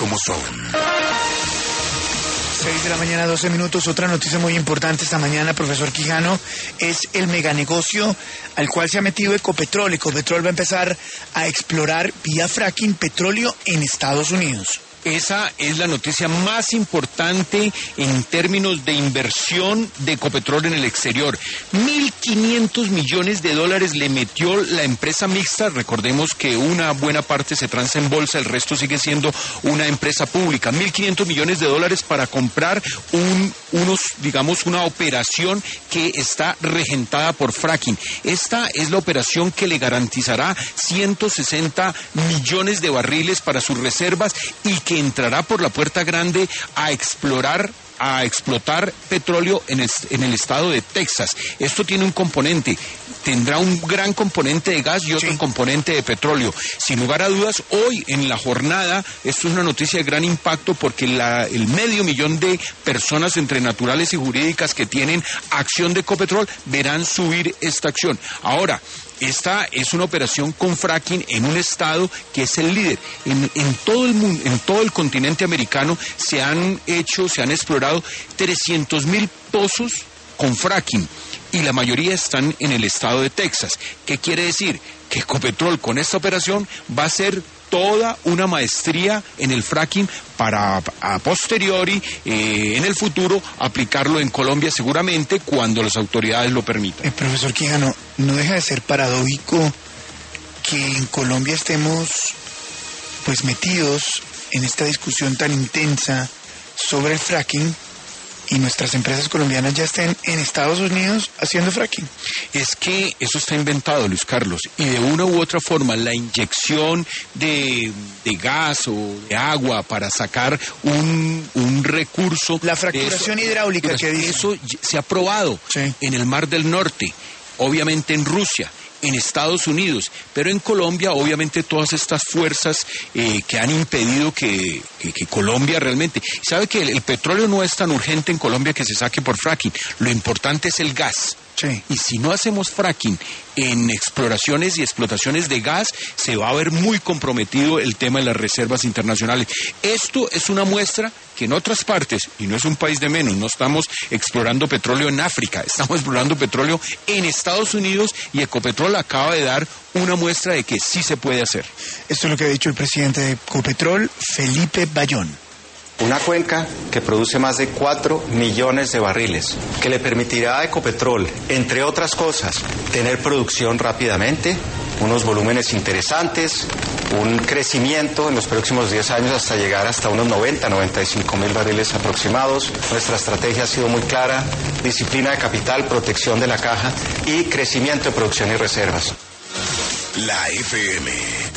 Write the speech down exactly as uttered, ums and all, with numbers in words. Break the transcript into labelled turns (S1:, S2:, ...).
S1: como son.
S2: seis de la mañana, doce minutos. Otra noticia muy importante esta mañana, profesor Quijano, es el meganegocio al cual se ha metido Ecopetrol. Ecopetrol va a empezar a explorar vía fracking petróleo en Estados Unidos.
S3: Esa es la noticia más importante en términos de inversión de Ecopetrol en el exterior. mil quinientos millones de dólares le metió la empresa mixta. Recordemos que una buena parte se transa en bolsa, el resto sigue siendo una empresa pública. mil quinientos millones de dólares para comprar un, unos, digamos, una operación que está regentada por fracking. Esta es la operación que le garantizará ciento sesenta millones de barriles para sus reservas y que que entrará por la puerta grande a explorar, a explotar petróleo en el, en el estado de Texas. Esto tiene un componente, tendrá un gran componente de gas y otro sí. componente de petróleo. Sin lugar a dudas, hoy en la jornada, esto es una noticia de gran impacto porque la, el medio millón de personas entre naturales y jurídicas que tienen acción de Ecopetrol verán subir esta acción. Ahora, esta es una operación con fracking en un estado que es el líder. En, en todo el mundo, en todo el continente americano se han hecho, se han explorado trescientos mil pozos con fracking y la mayoría están en el estado de Texas. ¿Qué quiere decir? Que Ecopetrol con esta operación va a ser toda una maestría en el fracking para a posteriori, eh, en el futuro, aplicarlo en Colombia seguramente cuando las autoridades lo permitan.
S2: Eh, profesor Quijano, ¿no deja de ser paradójico que en Colombia estemos pues metidos en esta discusión tan intensa sobre el fracking y nuestras empresas colombianas ya estén en Estados Unidos haciendo fracking?
S3: Es que eso está inventado, Luis Carlos, y de una u otra forma la inyección de, de gas o de agua para sacar un, un recurso...
S2: La fracturación eso, hidráulica que dice.
S3: Eso se ha probado sí. en el Mar del Norte, obviamente en Rusia, en Estados Unidos, pero en Colombia obviamente todas estas fuerzas eh, que han impedido que, que, que Colombia realmente... ¿Sabe que el, el petróleo no es tan urgente en Colombia que se saque por fracking? Lo importante es el gas. Sí. Y si no hacemos fracking en exploraciones y explotaciones de gas, se va a ver muy comprometido el tema de las reservas internacionales. Esto es una muestra que en otras partes, y no es un país de menos, no estamos explorando petróleo en África, estamos explorando petróleo en Estados Unidos y Ecopetrol acaba de dar una muestra de que sí se puede hacer.
S2: Esto es lo que ha dicho el presidente de Ecopetrol, Felipe Bayón.
S4: Una cuenca que produce más de cuatro millones de barriles, que le permitirá a Ecopetrol, entre otras cosas, tener producción rápidamente, unos volúmenes interesantes, un crecimiento en los próximos diez años hasta llegar hasta unos noventa, noventa y cinco mil barriles aproximados. Nuestra estrategia ha sido muy clara: disciplina de capital, protección de la caja y crecimiento de producción y reservas.
S1: La F M